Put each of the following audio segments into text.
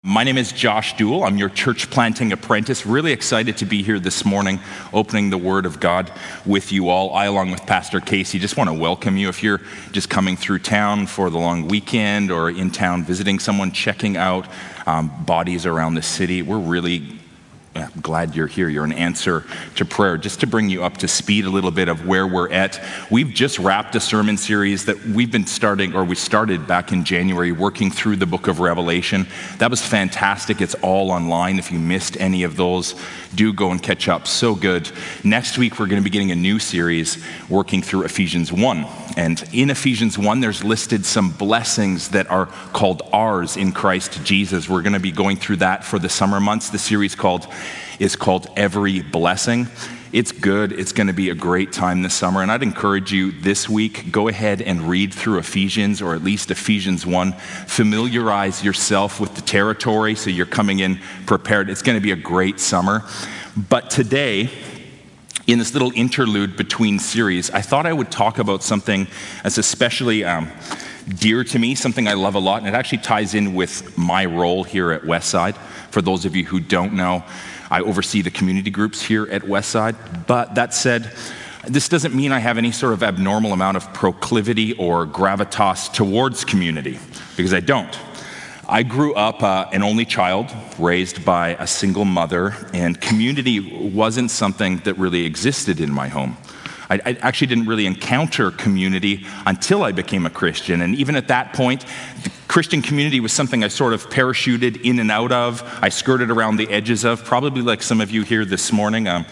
My name is Josh Duell. I'm your church planting apprentice. Really excited to be here this morning, opening the Word of God with you all. I, along with Pastor Casey, just want to welcome you. If you're just coming through town for the long weekend or in town visiting someone, checking out bodies around the city, we're really glad you're here. You're an answer to prayer. Just to bring you up to speed a little bit of where we're at, we've just wrapped a sermon series that we started back in January, working through the book of Revelation. That was fantastic. It's all online. If you missed any of those, do go and catch up. So good. Next week, we're going to be getting a new series working through Ephesians 1. And in Ephesians 1, there's listed some blessings that are called ours in Christ Jesus. We're going to be going through that for the summer months. The series is called Every Blessing. It's good. It's going to be a great time this summer. And I'd encourage you this week, go ahead and read through Ephesians, or at least Ephesians 1. Familiarize yourself with the territory so you're coming in prepared. It's going to be a great summer. But today, in this little interlude between series, I thought I would talk about something that's especially dear to me, something I love a lot, and it actually ties in with my role here at Westside. For those of you who don't know, I oversee the community groups here at Westside. But that said, this doesn't mean I have any sort of abnormal amount of proclivity or gravitas towards community, because I don't. I grew up an only child, raised by a single mother, and community wasn't something that really existed in my home. I actually didn't really encounter community until I became a Christian, and even at that point, the Christian community was something I sort of parachuted in and out of. I skirted around the edges of, probably like some of you here this morning. I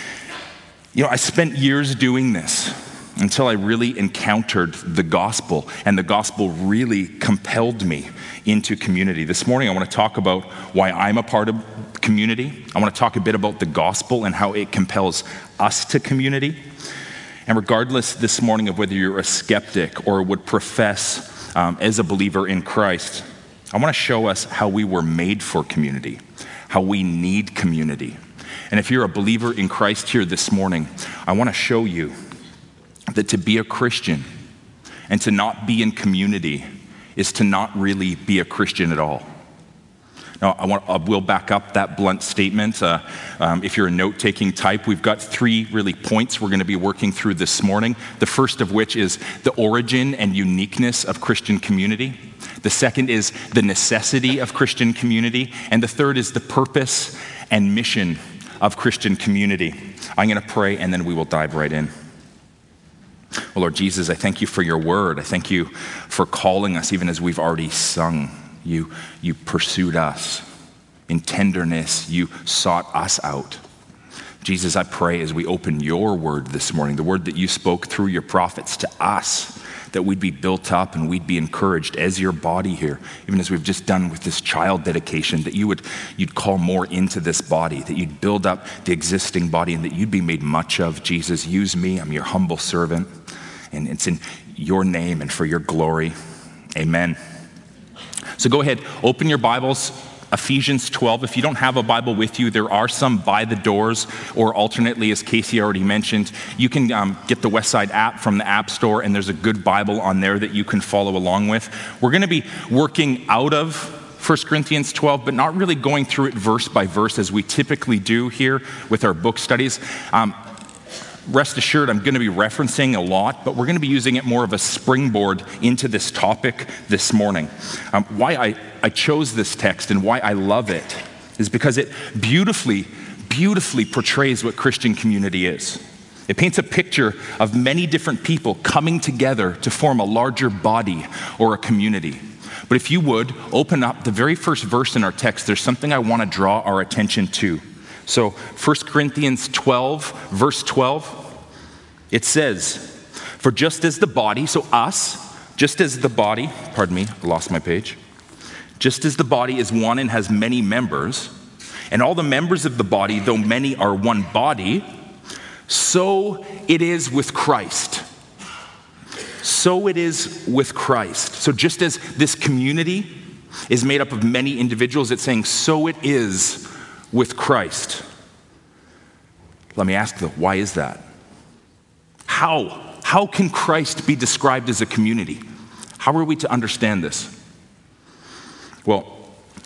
spent years doing this until I really encountered the gospel, and the gospel really compelled me into community. This morning, I want to talk about why I'm a part of community. I want to talk a bit about the gospel and how it compels us to community. And regardless this morning of whether you're a skeptic or would profess as a believer in Christ, I want to show us how we were made for community, how we need community. And if you're a believer in Christ here this morning, I want to show you that to be a Christian and to not be in community is to not really be a Christian at all. Now, I will back up that blunt statement. If you're a note-taking type, we've got three really points we're going to be working through this morning. The first of which is the origin and uniqueness of Christian community. The second is the necessity of Christian community. And the third is the purpose and mission of Christian community. I'm going to pray, and then we will dive right in. Well, Lord Jesus, I thank you for your word. I thank you for calling us, even as we've already sung. You pursued us. In tenderness, you sought us out. Jesus, I pray as we open your word this morning, the word that you spoke through your prophets to us, that we'd be built up and we'd be encouraged as your body here, even as we've just done with this child dedication, that you'd call more into this body, that you'd build up the existing body, and that you'd be made much of. Jesus, use me. I'm your humble servant, and it's in your name and for your glory. Amen. So go ahead, open your Bibles, Ephesians 12. If you don't have a Bible with you, there are some by the doors, or alternately, as Casey already mentioned, you can get the Westside app from the App Store, and there's a good Bible on there that you can follow along with. We're going to be working out of 1 Corinthians 12, but not really going through it verse by verse as we typically do here with our book studies. Rest assured, I'm going to be referencing a lot, but we're going to be using it more of a springboard into this topic this morning. Why I chose this text and why I love it is because it beautifully portrays what Christian community is. It paints a picture of many different people coming together to form a larger body or a community. But if you would, open up the very first verse in our text. There's something I want to draw our attention to. So 1 Corinthians 12, verse 12, it says, for just as the body, so us, just as the body, pardon me, I lost my page. Just as the body is one and has many members, and all the members of the body, though many, are one body, so it is with Christ. So it is with Christ. So just as this community is made up of many individuals, it's saying, so it is with Christ. Let me ask though, why is that? How can Christ be described as a community? How are we to understand this? Well,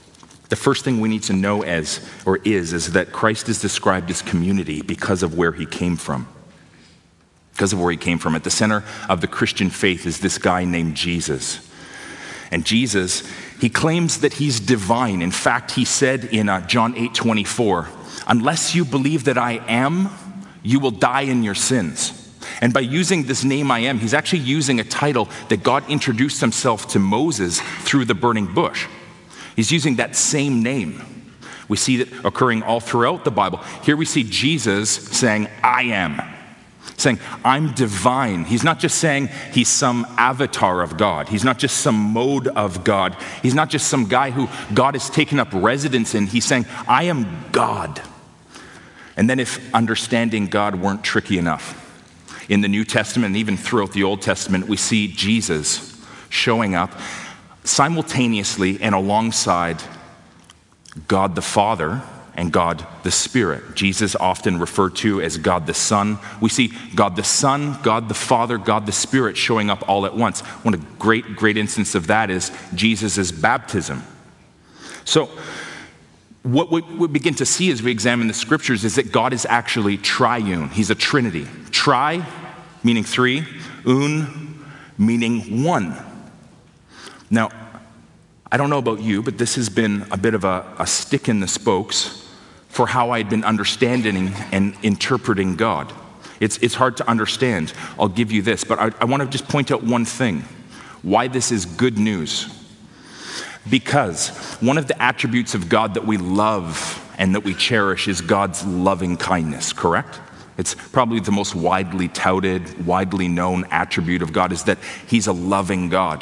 The first thing we need to know is that Christ is described as community because of where he came from. Because of where he came from. At the center of the Christian faith is this guy named Jesus. And Jesus, he claims that he's divine. In fact, he said in John 8:24, "Unless you believe that I am, you will die in your sins." And by using this name I am, he's actually using a title that God introduced himself to Moses through the burning bush. He's using that same name. We see that occurring all throughout the Bible. Here we see Jesus saying, "I am." Saying, "I'm divine." He's not just saying he's some avatar of God. He's not just some mode of God. He's not just some guy who God has taken up residence in. He's saying, "I am God." And then if understanding God weren't tricky enough, in the New Testament and even throughout the Old Testament, we see Jesus showing up simultaneously and alongside God the Father and God the Spirit. Jesus often referred to as God the Son. We see God the Son, God the Father, God the Spirit showing up all at once. One of the great instance of that is Jesus' baptism. So what we begin to see as we examine the scriptures is that God is actually triune. He's a trinity. Tri, meaning three, un, meaning one. Now, I don't know about you, but this has been a bit of a stick in the spokes for how I'd been understanding and interpreting God. It's hard to understand. I'll give you this, but I want to just point out one thing, why this is good news. Because one of the attributes of God that we love and that we cherish is God's loving kindness, correct? It's probably the most widely touted, widely known attribute of God is that he's a loving God.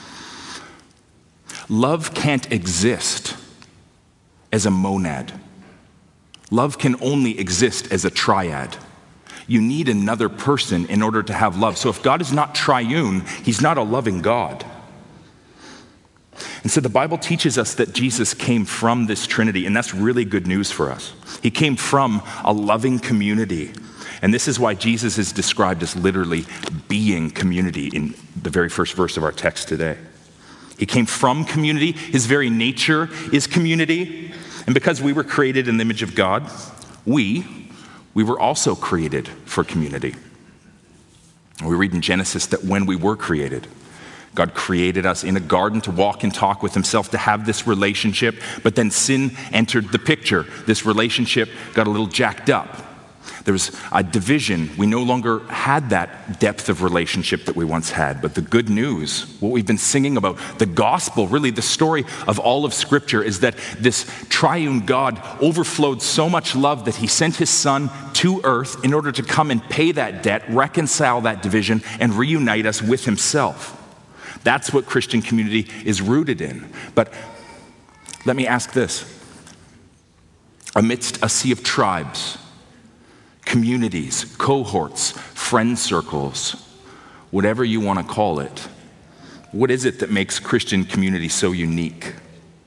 Love can't exist as a monad. Love can only exist as a triad. You need another person in order to have love. So if God is not triune, he's not a loving God. And so the Bible teaches us that Jesus came from this Trinity, and that's really good news for us. He came from a loving community. And this is why Jesus is described as literally being community in the very first verse of our text today. He came from community. His very nature is community. And because we were created in the image of God, we were also created for community. We read in Genesis that when we were created, God created us in a garden to walk and talk with himself, to have this relationship, but then sin entered the picture. This relationship got a little jacked up. There was a division. We no longer had that depth of relationship that we once had. But the good news, what we've been singing about, the gospel, really the story of all of Scripture, is that this triune God overflowed so much love that he sent his Son to earth in order to come and pay that debt, reconcile that division, and reunite us with himself. That's what Christian community is rooted in. But let me ask this. Amidst a sea of tribes, communities, cohorts, friend circles, whatever you want to call it, what is it that makes Christian community so unique?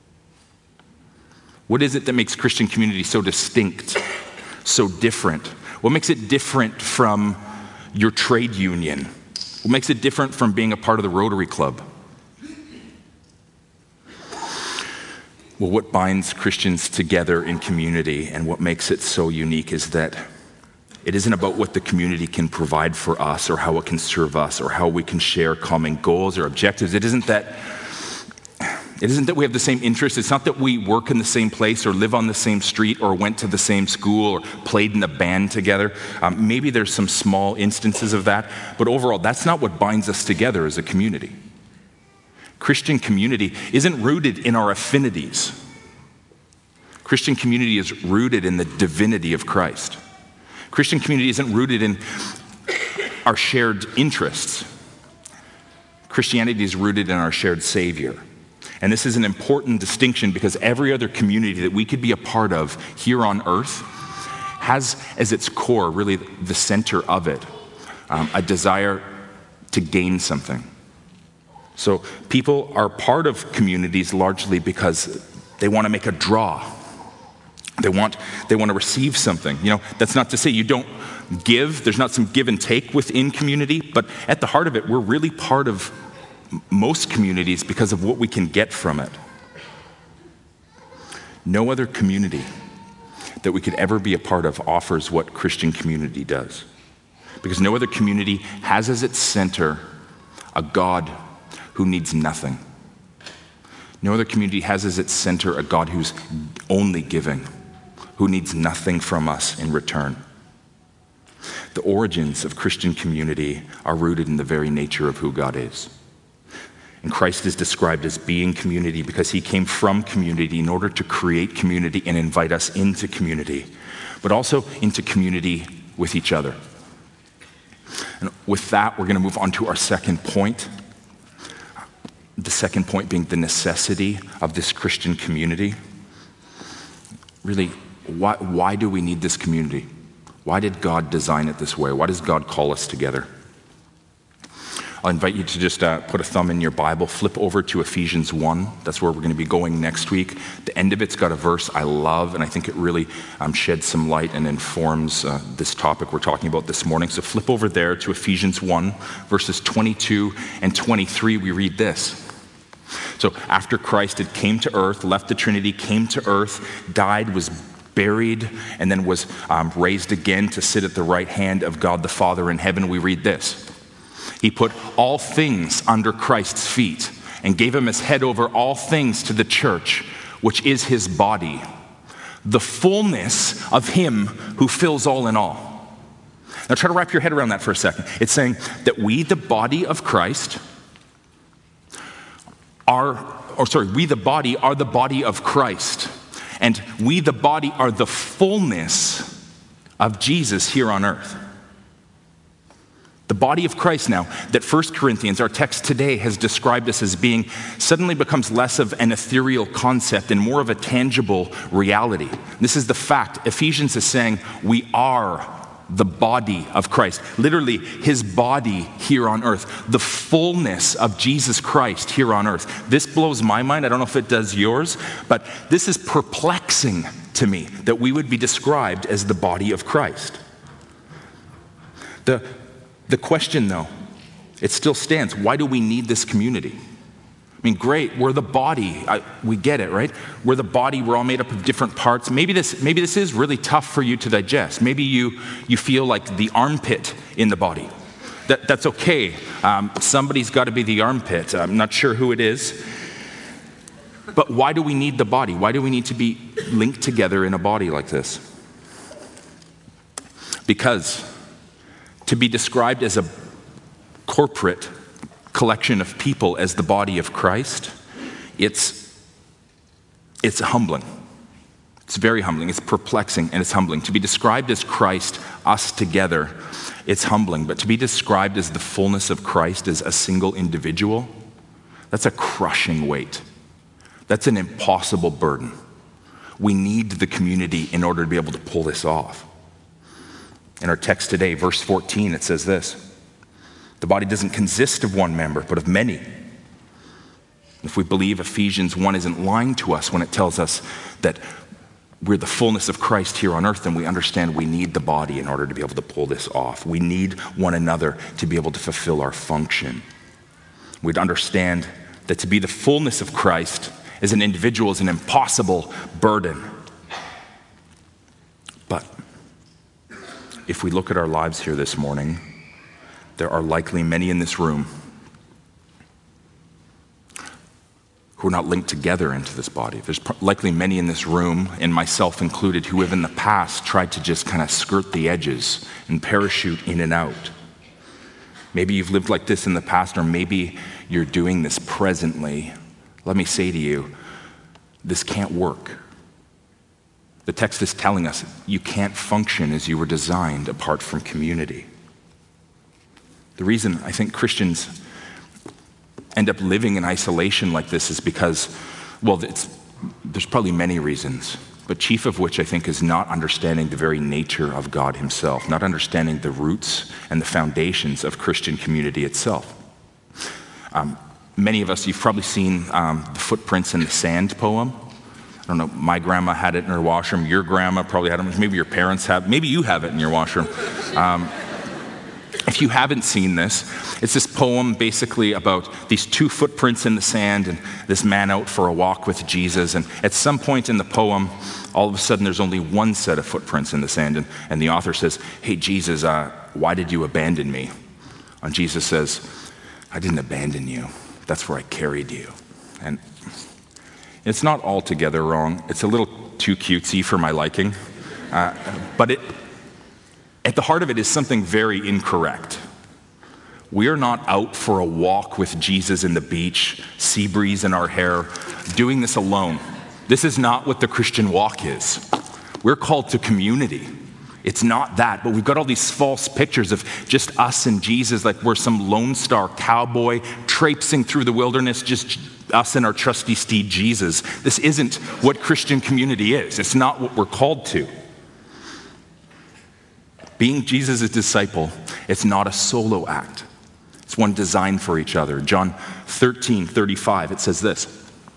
What is it that makes Christian community so distinct, so different? What makes it different from your trade union? What makes it different from being a part of the Rotary Club? Well, what binds Christians together in community and what makes it so unique is that it isn't about what the community can provide for us or how it can serve us or how we can share common goals or objectives. It isn't that we have the same interests. It's not that we work in the same place or live on the same street or went to the same school or played in a band together. Maybe there's some small instances of that, but overall, that's not what binds us together as a community. Christian community isn't rooted in our affinities. Christian community is rooted in the divinity of Christ. Christian community isn't rooted in our shared interests. Christianity is rooted in our shared Savior. And this is an important distinction because every other community that we could be a part of here on earth has as its core, really the center of it, a desire to gain something. So people are part of communities largely because they want to make a draw. They want to receive something. You know, that's not to say you don't give. There's not some give and take within community, but at the heart of it, we're really part of most communities because of what we can get from it. No other community that we could ever be a part of offers what Christian community does. Because no other community has as its center a God who needs nothing. No other community has as its center a God who's only giving, who needs nothing from us in return. The origins of Christian community are rooted in the very nature of who God is. And Christ is described as being community because he came from community in order to create community and invite us into community, but also into community with each other. And with that, we're going to move on to our second point. The second point being the necessity of this Christian community. Really, why do we need this community? Why did God design it this way? Why does God call us together? I'll invite you to just put a thumb in your Bible, flip over to Ephesians 1. That's where we're going to be going next week. The end of it's got a verse I love, and I think it really sheds some light and informs this topic we're talking about this morning. So flip over there to Ephesians 1, verses 22 and 23. We read this. So after Christ had came to earth, left the Trinity, came to earth, died, was buried, and then was raised again to sit at the right hand of God the Father in heaven, we read this. He put all things under Christ's feet and gave him as head over all things to the church, which is his body, the fullness of him who fills all in all. Now try to wrap your head around that for a second. It's saying that we, the body of Christ, we the body are the body of Christ. And we, the body, are the fullness of Jesus here on earth. The body of Christ now, that 1 Corinthians, our text today, has described us as being, suddenly becomes less of an ethereal concept and more of a tangible reality. This is the fact. Ephesians is saying we are the body of Christ. Literally, his body here on earth. The fullness of Jesus Christ here on earth. This blows my mind. I don't know if it does yours, but this is perplexing to me that we would be described as the body of Christ. The question, though, it still stands. Why do we need this community? I mean, great, we're the body. We get it, right? We're the body. We're all made up of different parts. Maybe this is really tough for you to digest. Maybe you feel like the armpit in the body. That's okay. Somebody's got to be the armpit. I'm not sure who it is. But why do we need the body? Why do we need to be linked together in a body like this? Because to be described as a corporate collection of people as the body of Christ, it's humbling. It's very humbling. It's perplexing and it's humbling. To be described as Christ, us together, it's humbling. But to be described as the fullness of Christ as a single individual, that's a crushing weight. That's an impossible burden. We need the community in order to be able to pull this off. In our text today, verse 14, it says this. The body doesn't consist of one member, but of many. If we believe Ephesians 1 isn't lying to us when it tells us that we're the fullness of Christ here on earth, then we understand we need the body in order to be able to pull this off. We need one another to be able to fulfill our function. We'd understand that to be the fullness of Christ as an individual is an impossible burden. But if we look at our lives here this morning, there are likely many in this room who are not linked together into this body. There's likely many in this room, and myself included, who have in the past tried to just kind of skirt the edges and parachute in and out. Maybe you've lived like this in the past, or maybe you're doing this presently. Let me say to you, this can't work. The text is telling us you can't function as you were designed apart from community. The reason I think Christians end up living in isolation like this is because, well, there's probably many reasons, but chief of which I think is not understanding the very nature of God himself, not understanding the roots and the foundations of Christian community itself. Many of us, you've probably seen the Footprints in the Sand poem. I don't know, my grandma had it in her washroom, your grandma probably had it, maybe your parents have, maybe you have it in your washroom. If you haven't seen this, it's this poem basically about these two footprints in the sand and this man out for a walk with Jesus. And at some point in the poem, all of a sudden there's only one set of footprints in the sand. And the author says, "Hey, Jesus, why did you abandon me?" And Jesus says, "I didn't abandon you. That's where I carried you." And it's not altogether wrong. It's a little too cutesy for my liking. But at the heart of it is something very incorrect. We are not out for a walk with Jesus in the beach, sea breeze in our hair, doing this alone. This is not what the Christian walk is. We're called to community. It's not that, but we've got all these false pictures of just us and Jesus, like we're some Lone Star cowboy traipsing through the wilderness, just us and our trusty steed Jesus. This isn't what Christian community is. It's not what we're called to. Being Jesus' disciple, it's not a solo act. It's one designed for each other. John 13:35, it says this,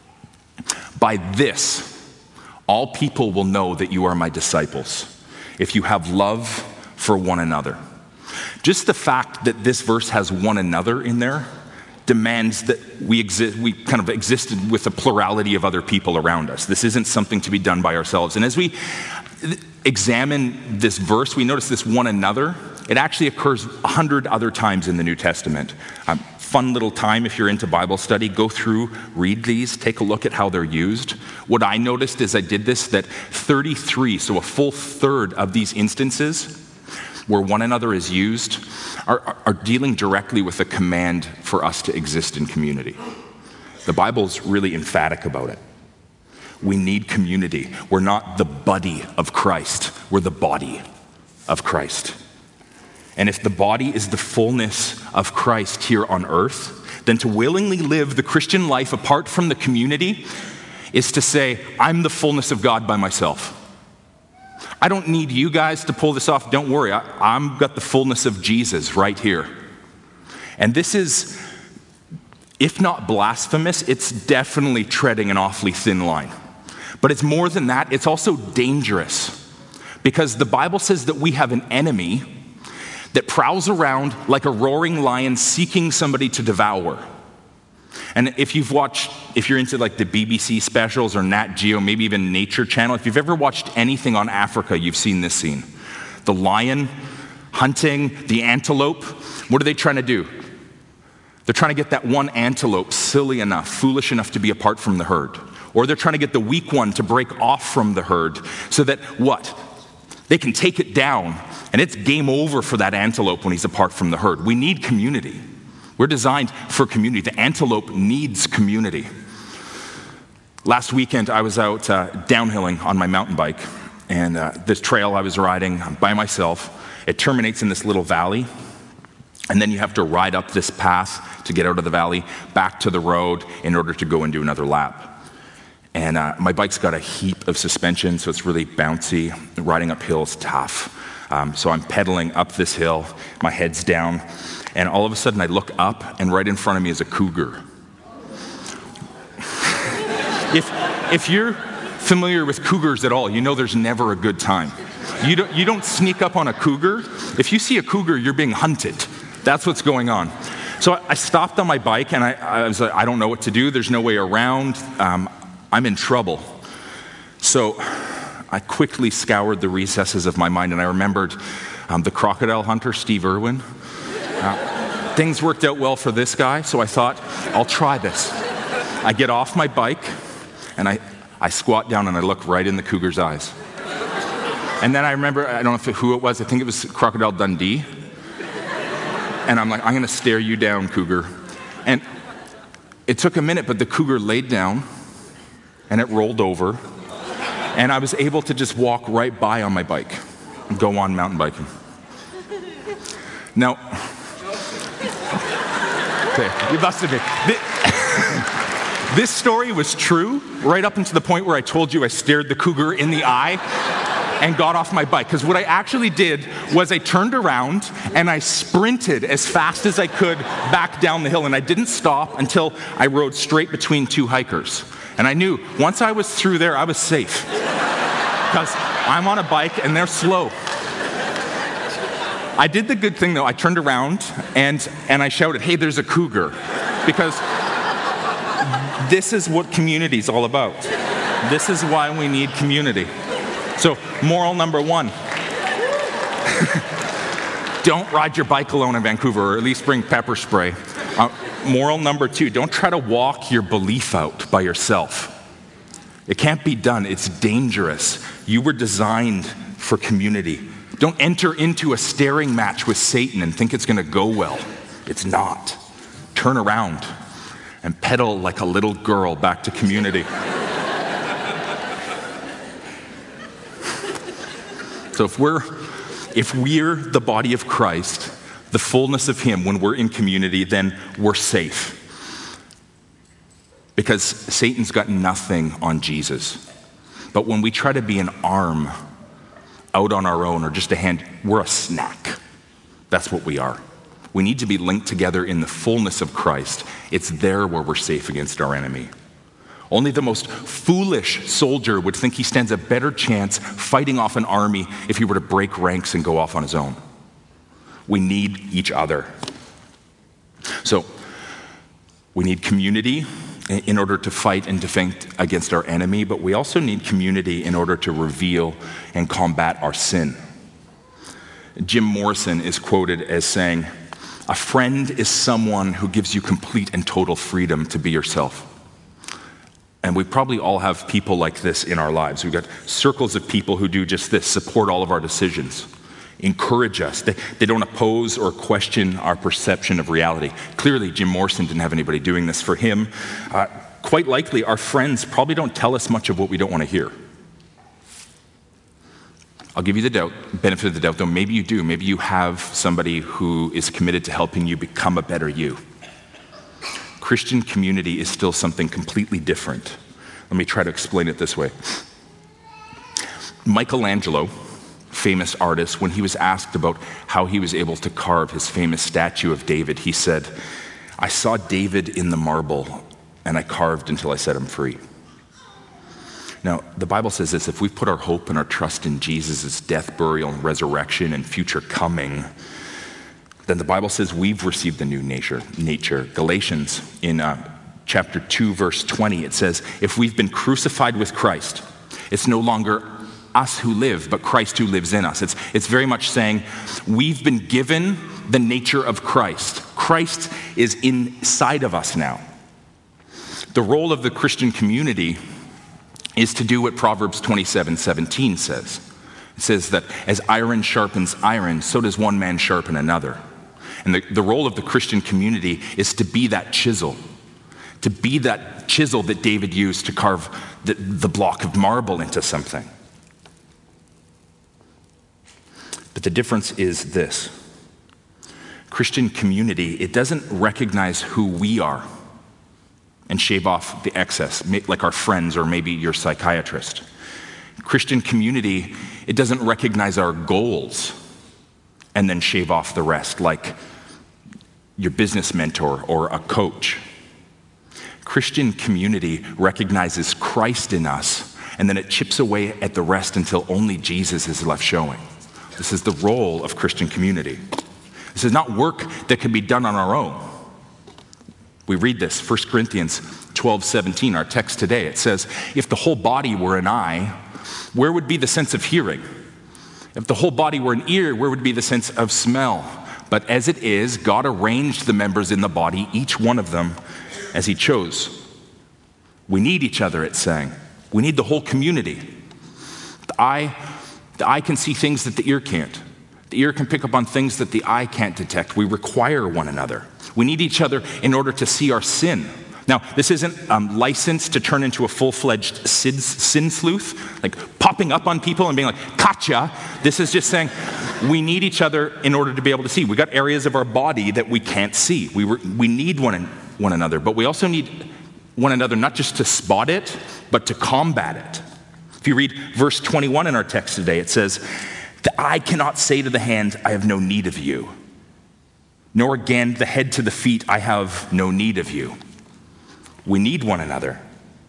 "By this, all people will know that you are my disciples, if you have love for one another." Just the fact that this verse has one another in there demands that we kind of existed with a plurality of other people around us. This isn't something to be done by ourselves. And as we examine this verse, we notice this one another. It actually occurs 100 other times in the New Testament. Fun little time if you're into Bible study. Go through, read these, take a look at how they're used. What I noticed as I did this, that 33, so a full third of these instances where one another is used, are dealing directly with a command for us to exist in community. The Bible's really emphatic about it. We need community. We're not the buddy of Christ. We're the body of Christ. And if the body is the fullness of Christ here on earth, then to willingly live the Christian life apart from the community is to say, I'm the fullness of God by myself. I don't need you guys to pull this off. Don't worry. I've got the fullness of Jesus right here. And this is, if not blasphemous, it's definitely treading an awfully thin line. But it's more than that. It's also dangerous because the Bible says that we have an enemy that prowls around like a roaring lion seeking somebody to devour. And if you're into like the BBC specials or Nat Geo, maybe even Nature Channel, if you've ever watched anything on Africa, you've seen this scene. The lion hunting the antelope. What are they trying to do? They're trying to get that one antelope silly enough, foolish enough to be apart from the herd. Or they're trying to get the weak one to break off from the herd so that what? They can take it down and it's game over for that antelope when he's apart from the herd. We need community. We're designed for community. The antelope needs community. Last weekend, I was out downhilling on my mountain bike, and this trail I was riding by myself, it terminates in this little valley, and then you have to ride up this path to get out of the valley, back to the road in order to go and do another lap. And my bike's got a heap of suspension, so it's really bouncy. Riding uphill is tough. So I'm pedaling up this hill, my head's down, and all of a sudden I look up, and right in front of me is a cougar. If you're familiar with cougars at all, you know there's never a good time. You don't sneak up on a cougar. If you see a cougar, you're being hunted. That's what's going on. So I stopped on my bike, and I was like, I don't know what to do. There's no way around. I'm in trouble. So I quickly scoured the recesses of my mind, and I remembered the crocodile hunter, Steve Irwin. Things worked out well for this guy, so I thought, I'll try this. I get off my bike, and I squat down, and I look right in the cougar's eyes. And then I remember, I don't know who it was, I think it was Crocodile Dundee. And I'm like, I'm going to stare you down, cougar. And it took a minute, but the cougar laid down, and it rolled over. And I was able to just walk right by on my bike and go on mountain biking. Now, okay, you busted me. This story was true right up until the point where I told you I stared the cougar in the eye and got off my bike. Because what I actually did was I turned around and I sprinted as fast as I could back down the hill. And I didn't stop until I rode straight between two hikers. And I knew once I was through there, I was safe. Because I'm on a bike and they're slow. I did the good thing, though. I turned around and I shouted, "Hey, there's a cougar." Because this is what community is all about. This is why we need community. So, moral number 1. Don't ride your bike alone in Vancouver, or at least bring pepper spray. Moral number 2, don't try to walk your belief out by yourself. It can't be done. It's dangerous. You were designed for community. Don't enter into a staring match with Satan and think it's going to go well. It's not. Turn around and pedal like a little girl back to community. So if we're the body of Christ, the fullness of Him, when we're in community, then we're safe. Because Satan's got nothing on Jesus. But when we try to be an arm out on our own, or just a hand, we're a snack. That's what we are. We need to be linked together in the fullness of Christ. It's there where we're safe against our enemy. Only the most foolish soldier would think he stands a better chance fighting off an army if he were to break ranks and go off on his own. We need each other. So, we need community in order to fight and defend against our enemy, but we also need community in order to reveal and combat our sin. Jim Morrison is quoted as saying, "A friend is someone who gives you complete and total freedom to be yourself." And we probably all have people like this in our lives. We've got circles of people who do just this, support all of our decisions, encourage us. They don't oppose or question our perception of reality. Clearly, Jim Morrison didn't have anybody doing this for him. Quite likely, our friends probably don't tell us much of what we don't want to hear. I'll give you the benefit of the doubt, though. Maybe you do. Maybe you have somebody who is committed to helping you become a better you. Christian community is still something completely different. Let me try to explain it this way. Michelangelo, famous artist, when he was asked about how he was able to carve his famous statue of David, he said, "I saw David in the marble, and I carved until I set him free." Now, the Bible says this: if we put our hope and our trust in Jesus' death, burial, and resurrection and future coming, then the Bible says we've received the new nature. Galatians in chapter 2, verse 20, it says, if we've been crucified with Christ, it's no longer us who live, but Christ who lives in us. It's very much saying we've been given the nature of Christ. Christ is inside of us now. The role of the Christian community is to do what Proverbs 27:17 says. It says that as iron sharpens iron, so does one man sharpen another. And the role of the Christian community is to be that chisel. To be that chisel that David used to carve the block of marble into something. But the difference is this. Christian community, it doesn't recognize who we are and shave off the excess, like our friends or maybe your psychiatrist. Christian community, it doesn't recognize our goals and then shave off the rest, like your business mentor or a coach. Christian community recognizes Christ in us, and then it chips away at the rest until only Jesus is left showing. This is the role of Christian community. This is not work that can be done on our own. We read this, 1 Corinthians 12:17, our text today. It says, if the whole body were an eye, where would be the sense of hearing? If the whole body were an ear, where would be the sense of smell? But as it is, God arranged the members in the body, each one of them, as He chose. We need each other, it's saying. We need the whole community. The eye can see things that the ear can't. The ear can pick up on things that the eye can't detect. We require one another. We need each other in order to see our sin. Now, this isn't licensed to turn into a full-fledged sin sleuth, like popping up on people and being like, gotcha. This is just saying we need each other in order to be able to see. We got areas of our body that we can't see. We need one another, but we also need one another not just to spot it, but to combat it. If you read verse 21 in our text today, it says, the eye cannot say to the hand, I have no need of you. Nor again the head to the feet, I have no need of you. We need one another.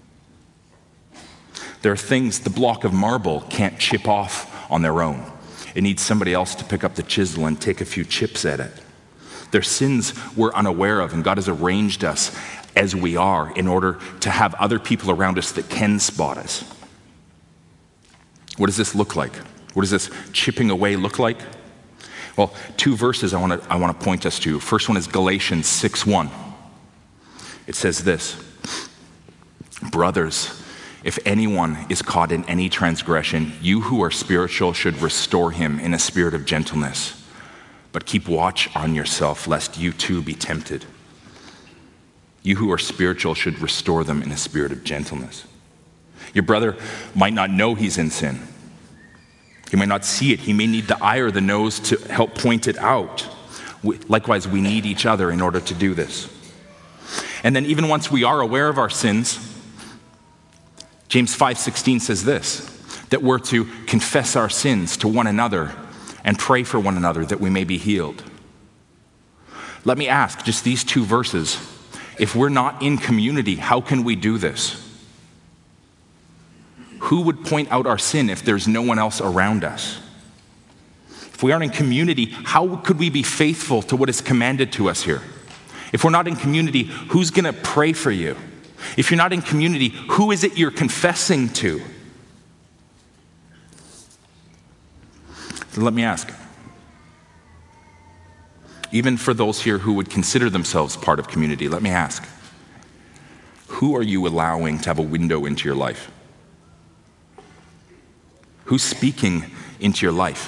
There are things the block of marble can't chip off on their own. It needs somebody else to pick up the chisel and take a few chips at it. Their sins we're unaware of, and God has arranged us as we are in order to have other people around us that can spot us. What does this look like? What does this chipping away look like? Well, two verses I want to point us to. First one is Galatians 6:1. It says this: "Brothers, if anyone is caught in any transgression, you who are spiritual should restore him in a spirit of gentleness. But keep watch on yourself, lest you too be tempted." You who are spiritual should restore them in a spirit of gentleness. Your brother might not know he's in sin. He might not see it. He may need the eye or the nose to help point it out. Likewise, we need each other in order to do this. And then even once we are aware of our sins, James 5:16 says this, that we're to confess our sins to one another and pray for one another that we may be healed. Let me ask, just these two verses, if we're not in community, how can we do this? Who would point out our sin if there's no one else around us? If we aren't in community, how could we be faithful to what is commanded to us here? If we're not in community, who's going to pray for you? If you're not in community, who is it you're confessing to? So let me ask, even for those here who would consider themselves part of community, let me ask, who are you allowing to have a window into your life? Who's speaking into your life?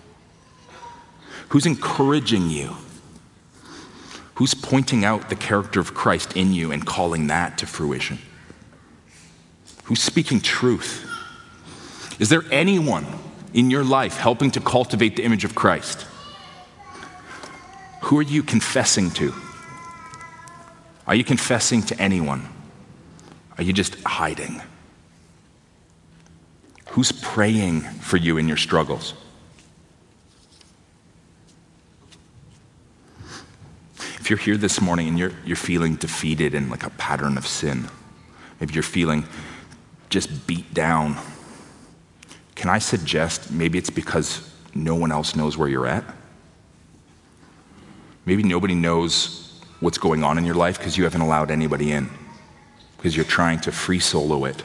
Who's encouraging you? Who's pointing out the character of Christ in you and calling that to fruition? Who's speaking truth? Is there anyone in your life helping to cultivate the image of Christ? Who are you confessing to? Are you confessing to anyone? Are you just hiding? Who's praying for you in your struggles? If you're here this morning and you're feeling defeated in like a pattern of sin, maybe you're feeling just beat down, can I suggest maybe it's because no one else knows where you're at? Maybe nobody knows what's going on in your life because you haven't allowed anybody in, because you're trying to free solo it.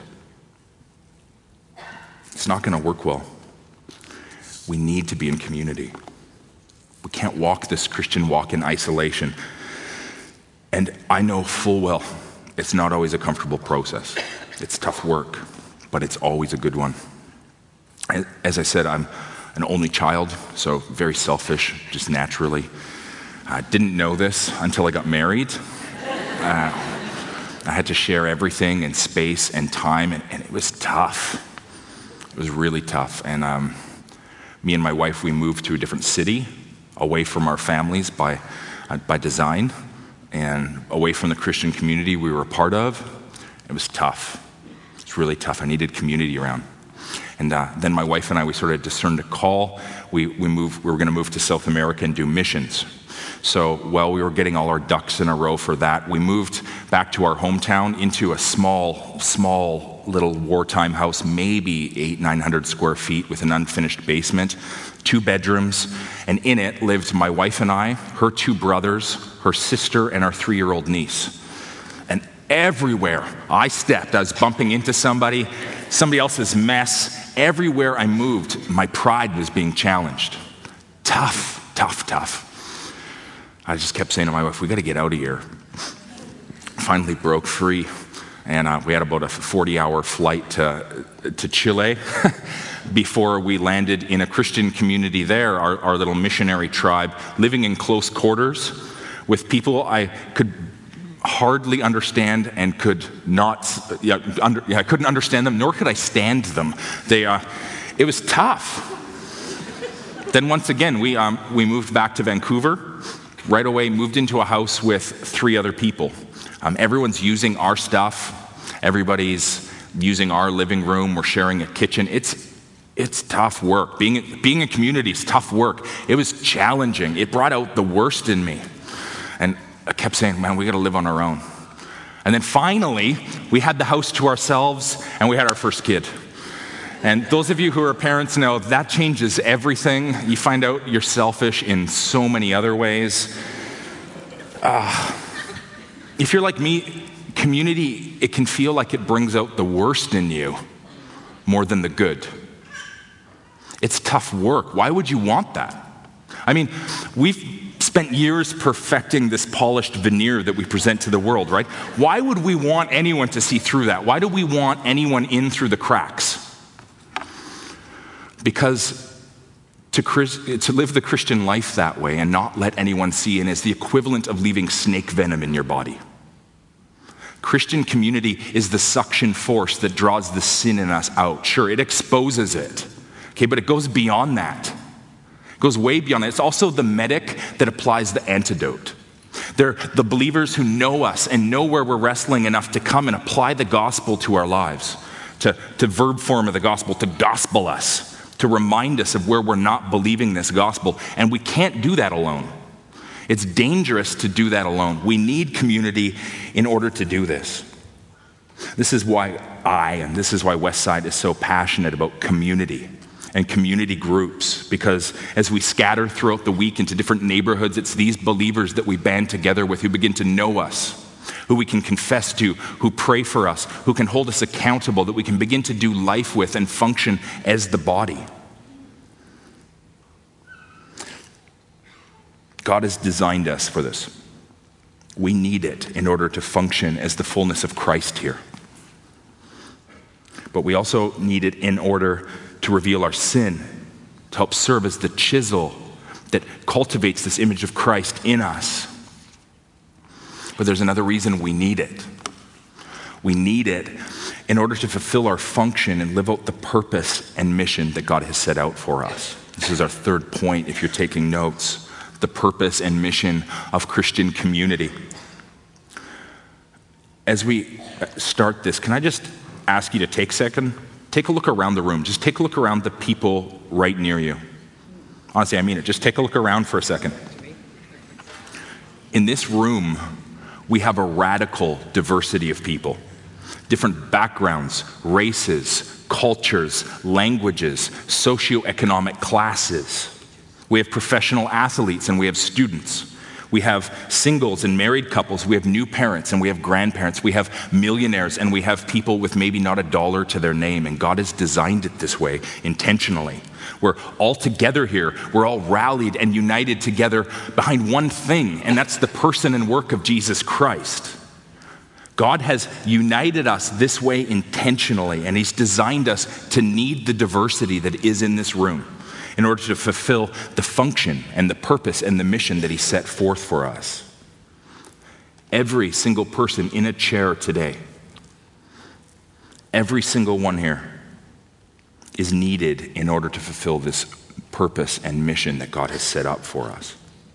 It's not going to work well. We need to be in community. We can't walk this Christian walk in isolation. And I know full well it's not always a comfortable process. It's tough work, but it's always a good one. As I said, I'm an only child, so very selfish, just naturally. I didn't know this until I got married. I had to share everything and space and time, and it was tough. It was really tough. And me and my wife, we moved to a different city, away from our families by design, and away from the Christian community we were a part of. It was tough. It's really tough. I needed community around. And then my wife and I, we sort of discerned a call. We were going to move to South America and do missions. So while we were getting all our ducks in a row for that, we moved back to our hometown into a small little wartime house, maybe 800-900 square feet with an unfinished basement, 2 bedrooms, and in it lived my wife and I, her 2 brothers, her sister, and our 3-year-old niece. And everywhere I stepped, I was bumping into somebody else's mess. Everywhere I moved, my pride was being challenged. Tough. I just kept saying to my wife, we got to get out of here. Finally broke free, and we had about a 40-hour flight to Chile before we landed in a Christian community there, our little missionary tribe, living in close quarters with people I could hardly understand and could not, I couldn't understand them, nor could I stand them. It was tough. Then once again, we moved back to Vancouver. Right away, moved into a house with 3 other people. Everyone's using our stuff. Everybody's using our living room. We're sharing a kitchen. It's tough work. Being in community is tough work. It was challenging. It brought out the worst in me. And I kept saying, man, we got to live on our own. And then finally, we had the house to ourselves, and we had our first kid. And those of you who are parents know that changes everything. You find out you're selfish in so many other ways. If you're like me, community, it can feel like it brings out the worst in you more than the good. It's tough work. Why would you want that? I mean, we've spent years perfecting this polished veneer that we present to the world, right? Why would we want anyone to see through that? Why do we want anyone in through the cracks? Because to live the Christian life that way and not let anyone see in is the equivalent of leaving snake venom in your body. Christian community is the suction force that draws the sin in us out. Sure, it exposes it, okay, but it goes beyond that. It goes way beyond that. It's also the medic that applies the antidote. They're the believers who know us and know where we're wrestling enough to come and apply the gospel to our lives, to verb form of the gospel, to gospel us, to remind us of where we're not believing this gospel. And we can't do that alone. It's dangerous to do that alone. We need community in order to do this. This is why this is why Westside is so passionate about community and community groups, because as we scatter throughout the week into different neighborhoods, it's these believers that we band together with who begin to know us, who we can confess to, who pray for us, who can hold us accountable, that we can begin to do life with and function as the body. God has designed us for this. We need it in order to function as the fullness of Christ here. But we also need it in order to reveal our sin, to help serve as the chisel that cultivates this image of Christ in us. But there's another reason we need it. We need it in order to fulfill our function and live out the purpose and mission that God has set out for us. This is our third point if you're taking notes. The purpose and mission of Christian community. As we start this, can I just ask you to take a second? Take a look around the room. Just take a look around the people right near you. Honestly, I mean it. Just take a look around for a second. In this room, we have a radical diversity of people. Different backgrounds, races, cultures, languages, socioeconomic classes. We have professional athletes and we have students. We have singles and married couples. We have new parents and we have grandparents. We have millionaires and we have people with maybe not a dollar to their name. And God has designed it this way intentionally. We're all together here. We're all rallied and united together behind one thing, and that's the person and work of Jesus Christ. God has united us this way intentionally, and He's designed us to need the diversity that is in this room in order to fulfill the function and the purpose and the mission that He set forth for us. Every single person in a chair today, every single one here is needed in order to fulfill this purpose and mission that God has set up for us.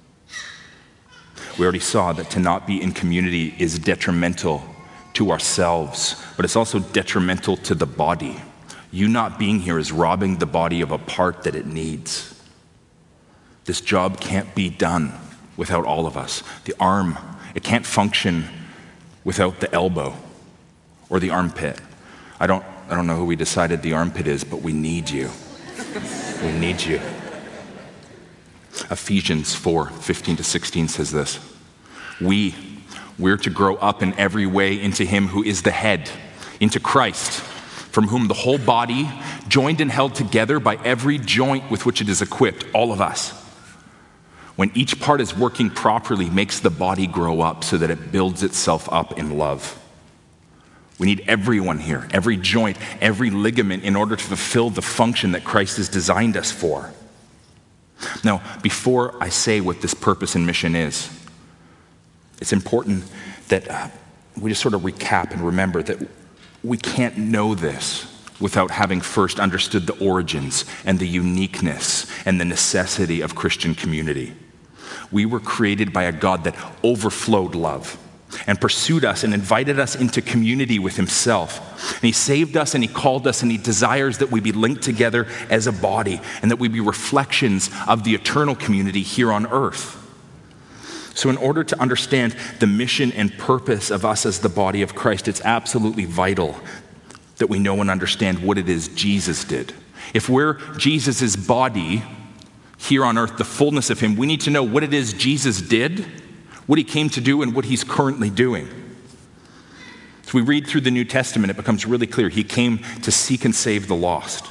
We already saw that to not be in community is detrimental to ourselves, but it's also detrimental to the body. You not being here is robbing the body of a part that it needs. This job can't be done without all of us. The arm, it can't function without the elbow or the armpit. I don't know who we decided the armpit is, but we need you. We need you. Ephesians 4:15-16 says this. We're to grow up in every way into Him who is the head, into Christ, from whom the whole body, joined and held together by every joint with which it is equipped, all of us, when each part is working properly, makes the body grow up so that it builds itself up in love. We need everyone here, every joint, every ligament, in order to fulfill the function that Christ has designed us for. Now, before I say what this purpose and mission is, it's important that we just sort of recap and remember that we can't know this without having first understood the origins and the uniqueness and the necessity of Christian community. We were created by a God that overflowed love and pursued us and invited us into community with Himself. And He saved us and He called us, and He desires that we be linked together as a body and that we be reflections of the eternal community here on earth. So in order to understand the mission and purpose of us as the body of Christ, it's absolutely vital that we know and understand what it is Jesus did. If we're Jesus' body here on earth, the fullness of him, we need to know what it is Jesus did, what he came to do, and what he's currently doing. As we read through the New Testament, it becomes really clear. He came to seek and save the lost.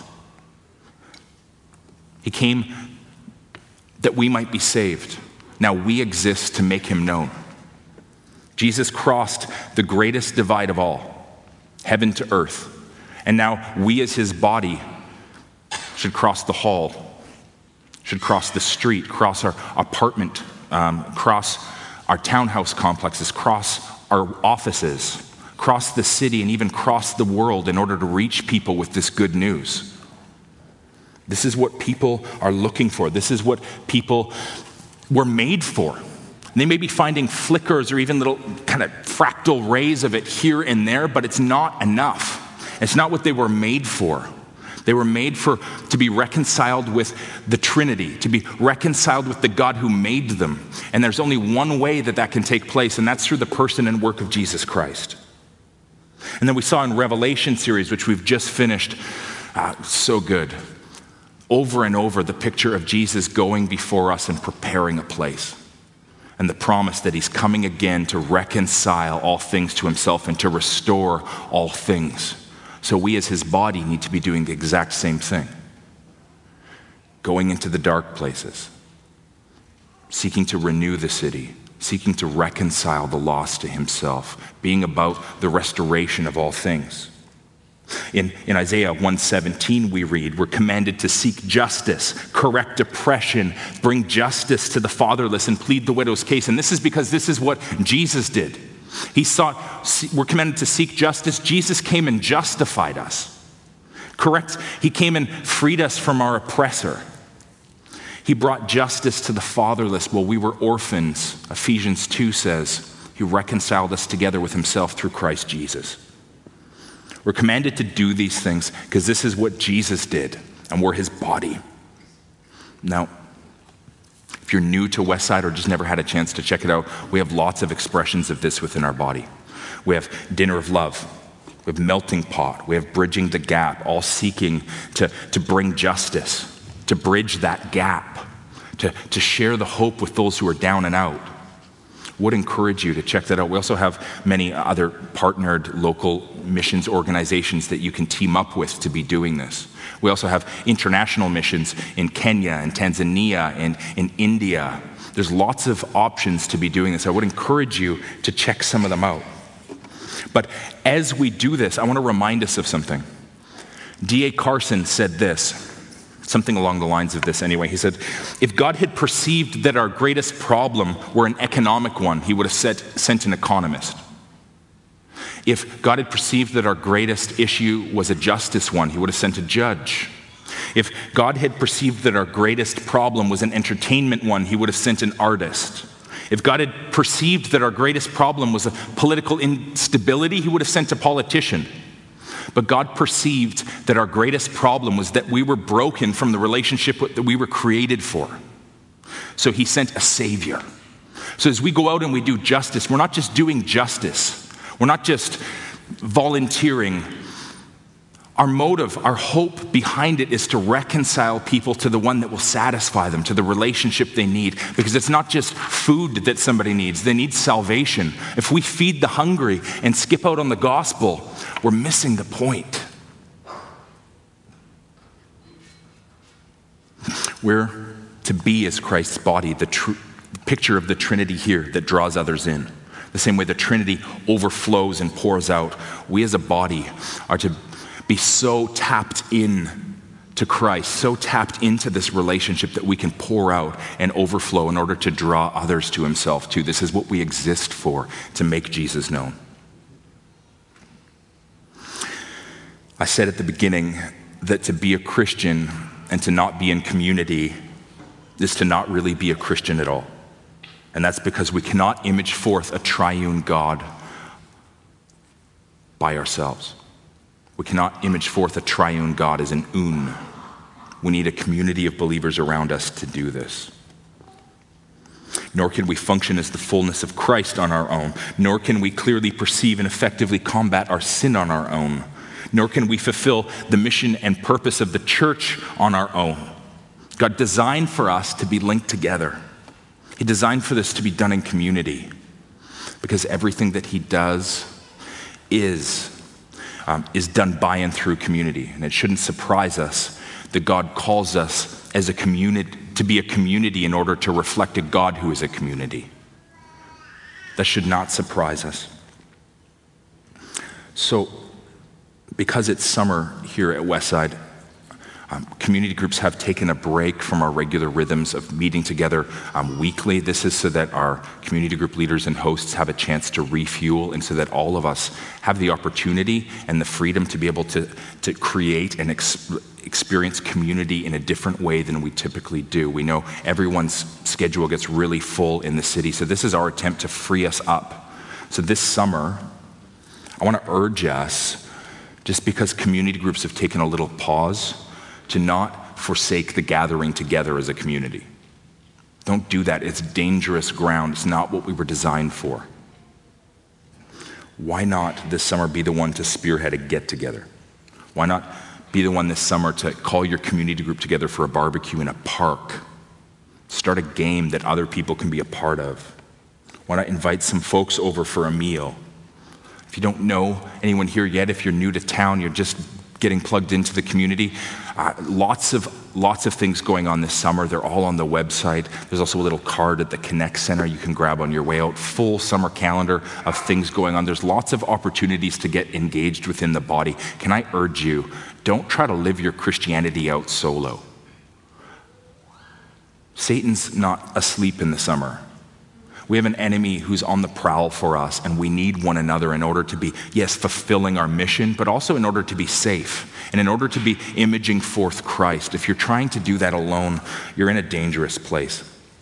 He came that we might be saved. Now we exist to make him known. Jesus crossed the greatest divide of all, heaven to earth. And now we as his body should cross the hall, should cross the street, cross our apartment, cross our townhouse complexes, cross our offices, cross the city, and even cross the world in order to reach people with this good news. This is what people are looking for. This is what people were made for. They may be finding flickers or even little kind of fractal rays of it here and there, but it's not enough. It's not what they were made for. They were made to be reconciled with the Trinity, to be reconciled with the God who made them. And there's only one way that can take place, and that's through the person and work of Jesus Christ. And then we saw in Revelation series, which we've just finished, so good. Over and over, the picture of Jesus going before us and preparing a place. And the promise that he's coming again to reconcile all things to himself and to restore all things. So we as his body need to be doing the exact same thing. Going into the dark places, seeking to renew the city, seeking to reconcile the lost to himself, being about the restoration of all things. In Isaiah 1:17 we read, we're commanded to seek justice, correct oppression, bring justice to the fatherless, and plead the widow's case. And this is because this is what Jesus did. We're commanded to seek justice. Jesus came and justified us. Correct? He came and freed us from our oppressor. He brought justice to the fatherless while we were orphans. Ephesians 2 says, he reconciled us together with himself through Christ Jesus. We're commanded to do these things because this is what Jesus did, and we're his body. Now, if you're new to Westside or just never had a chance to check it out, we have lots of expressions of this within our body. We have Dinner of Love. We have Melting Pot. We have Bridging the Gap, all seeking to bring justice, to bridge that gap, to share the hope with those who are down and out. Would encourage you to check that out. We also have many other partnered local missions organizations that you can team up with to be doing this. We also have international missions in Kenya and Tanzania and in India. There's lots of options to be doing this. I would encourage you to check some of them out. But as we do this, I want to remind us of something. D.A. Carson said this, something along the lines of this anyway. He said, if God had perceived that our greatest problem were an economic one, he would have sent an economist. If God had perceived that our greatest issue was a justice one, he would have sent a judge. If God had perceived that our greatest problem was an entertainment one, he would have sent an artist. If God had perceived that our greatest problem was a political instability, he would have sent a politician. But God perceived that our greatest problem was that we were broken from the relationship that we were created for. So he sent a savior. So as we go out and we do justice, we're not just doing justice. We're not just volunteering. Our motive, our hope behind it is to reconcile people to the one that will satisfy them, to the relationship they need. Because it's not just food that somebody needs, they need salvation. If we feed the hungry and skip out on the gospel, we're missing the point. We're to be as Christ's body, the picture of the Trinity here that draws others in. The same way the Trinity overflows and pours out, we as a body are to be so tapped in to Christ, so tapped into this relationship that we can pour out and overflow in order to draw others to himself too. This is what we exist for, to make Jesus known. I said at the beginning that to be a Christian and to not be in community is to not really be a Christian at all. And that's because we cannot image forth a triune God by ourselves. We cannot image forth a triune God as an un. We need a community of believers around us to do this. Nor can we function as the fullness of Christ on our own. Nor can we clearly perceive and effectively combat our sin on our own. nor can we fulfill the mission and purpose of the church on our own. God designed for us to be linked together. He designed for this to be done in community, because everything that he does is done by and through community. And it shouldn't surprise us that God calls us as a community to be a community in order to reflect a God who is a community. That should not surprise us. So, because it's summer here at Westside, community groups have taken a break from our regular rhythms of meeting together weekly. This is so that our community group leaders and hosts have a chance to refuel, and so that all of us have the opportunity and the freedom to be able to create and experience community in a different way than we typically do. We know everyone's schedule gets really full in the city, so this is our attempt to free us up. So this summer, I want to urge us, just because community groups have taken a little pause, to not forsake the gathering together as a community. Don't do that. It's dangerous ground. It's not what we were designed for. Why not this summer be the one to spearhead a get-together? Why not be the one this summer to call your community group together for a barbecue in a park? Start a game that other people can be a part of. Why not invite some folks over for a meal? If you don't know anyone here yet, if you're new to town, you're just getting plugged into the community, lots of things going on this summer. They're all on the website. There's also a little card at the Connect Center you can grab on your way out. Full summer calendar of things going on. There's lots of opportunities to get engaged within the body. Can I urge you, don't try to live your Christianity out solo. Satan's not asleep in the summer. We have an enemy who's on the prowl for us, and we need one another in order to be, yes, fulfilling our mission, but also in order to be safe and in order to be imaging forth Christ. If you're trying to do that alone, you're in a dangerous place.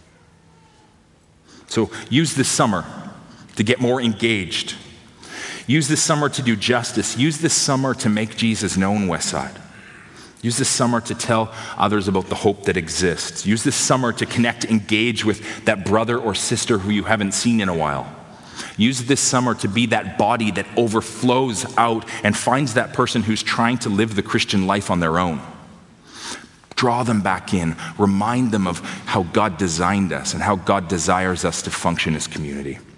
So use this summer to get more engaged. Use this summer to do justice. Use this summer to make Jesus known, Westside. Use this summer to tell others about the hope that exists. Use this summer to connect, engage with that brother or sister who you haven't seen in a while. Use this summer to be that body that overflows out and finds that person who's trying to live the Christian life on their own. Draw them back in. Remind them of how God designed us and how God desires us to function as community.